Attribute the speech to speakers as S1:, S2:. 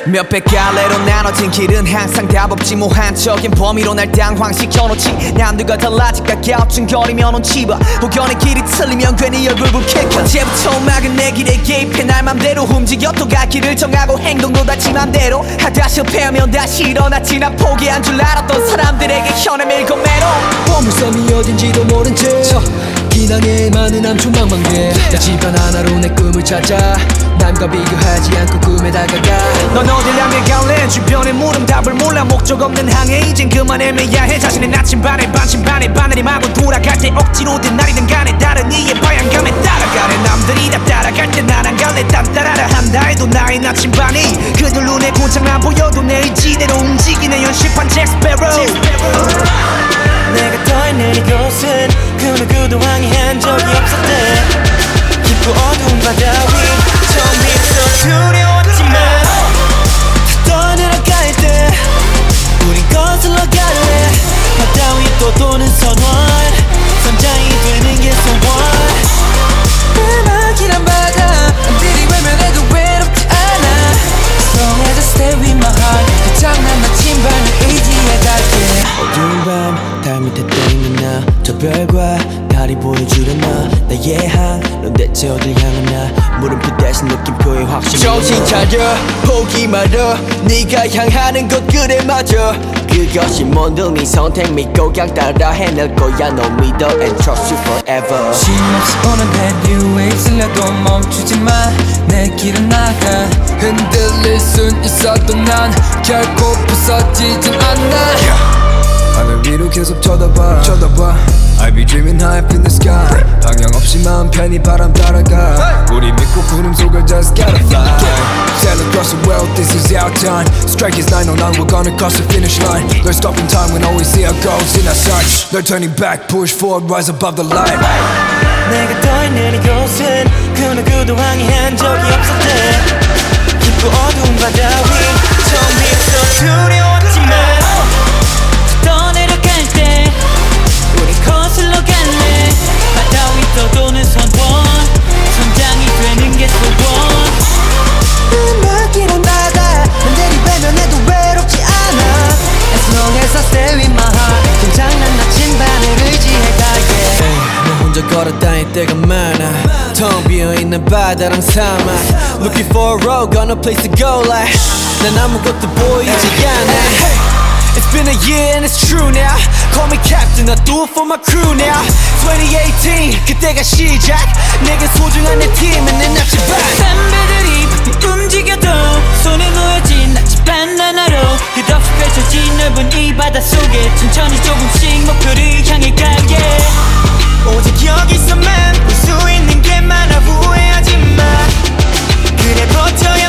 S1: 몇백 갈래로 나눠진 길은 항상 답 없지 무한적인 범위로 날 당황시켜놓지 남들과 달라지 깎아엎중거리면 온치봐 혹여내 길이 틀리면 괜히 얼굴 붉힐까 언제부터 막은 내 길에 개입해 날 맘대로 움직여 또 갈 길을 정하고 행동도 다 지 맘대로 하다 실패하면 다시 일어났지 난 포기한 줄 알았던 사람들에게 현을 밀고 매로
S2: 보물섬이 어딘지도 모른 채 기낭에 많은 암초망망대 집안 하나로 내 꿈을 찾아 남과 비교하지 않고 꿈에 다가가
S1: 넌 어딜 향해 갈래 주변에 물음 답을 몰라 목적 없는 항해 이젠 그만 애매야 해 자신의 나침반에 반침반에 바늘이 마구 돌아갈 때 억지로든 날이든 간에 다른 이의 방향감에 따라가네 남들이 다 따라갈 때 난 안 갈래 딴따라라 한다 해도 나의 나침반이 그들 눈에 고장 안 보여도 내 의지대로 움직이네 연습한 잭스페로
S3: 내가 더 있는 이곳은 그 누구도 항해한 적이 없었대 깊고 어두운 바다 위 처음부터 두려웠지만 떠내려갈 때 우린 거슬러 갈래 바다 위 또 도는 선원 선장이 되는 게 소원 음악이란 바다 남들이 외면해도 외롭지 않아 As long as I stay with my heart 그 장난 나침반을 의지해 갈게 어두운 밤 달 밑에 떠있는 나 저 별과 달이 보여주려나 나의 항 대체 어딜 향하나 물음표 대신 느낌표에 확신이
S2: 정신 차려 포기 말어 네가 향하는 곳 그래 맞아
S1: 그것이 뭔들 네 선택 믿고 그냥 따라 해낼 거야 너 믿어 and trust you forever
S3: 쉼없이 오는 heavy waves 들려도 멈추지 마내 길은 나가
S2: 흔들릴 순 있어도 난 결코 부서지진 않아 하늘 위로 계속 쳐다봐 I'll be dreaming high up in the sky 방향 없이 마음 편히 바람 따라가 우리 믿고 구름 속을 just gotta fly Sail across the world, this is our time Strike is 909, we're gonna cross the finish line There's stopping time when all we see our goals in our sights No turning back, push forward, rise above the line
S3: 내가 더 있는 이곳은 그 누구도 항해한 적이 없었대 깊고 어두운 바다 위 처음부터 두려웠지만 떠내려갈 때 우리 거슬러 갈래 바다 위 떠도는 선원 선장이 되는 게 소원 음악이란 바다 남들이 외면해도 외롭지 않아 As long as I stay with my heart 괜찮은 나침반을 의지해 갈게
S1: 너 혼자 걸어 다닐 때가 많아 텅 비어있는 바다랑 사막 Looking for a road, got no place to go like 난 아무것도 보이지 않아 It's been a year and it's true now Call me captain, I do it for my crew now 2018, 그때가 시작 내게 소중한 내 팀은 내 나침반
S3: 선배들이 바삐 움직여도 손에 놓여진 나침반 하나로 끝없이 펼쳐진 넓은 이 바다 속에 천천히 조금씩 목표를 향해 갈게 오직 여기서만 볼 수 있는 게 많아 후회하지 마 그래 버텨야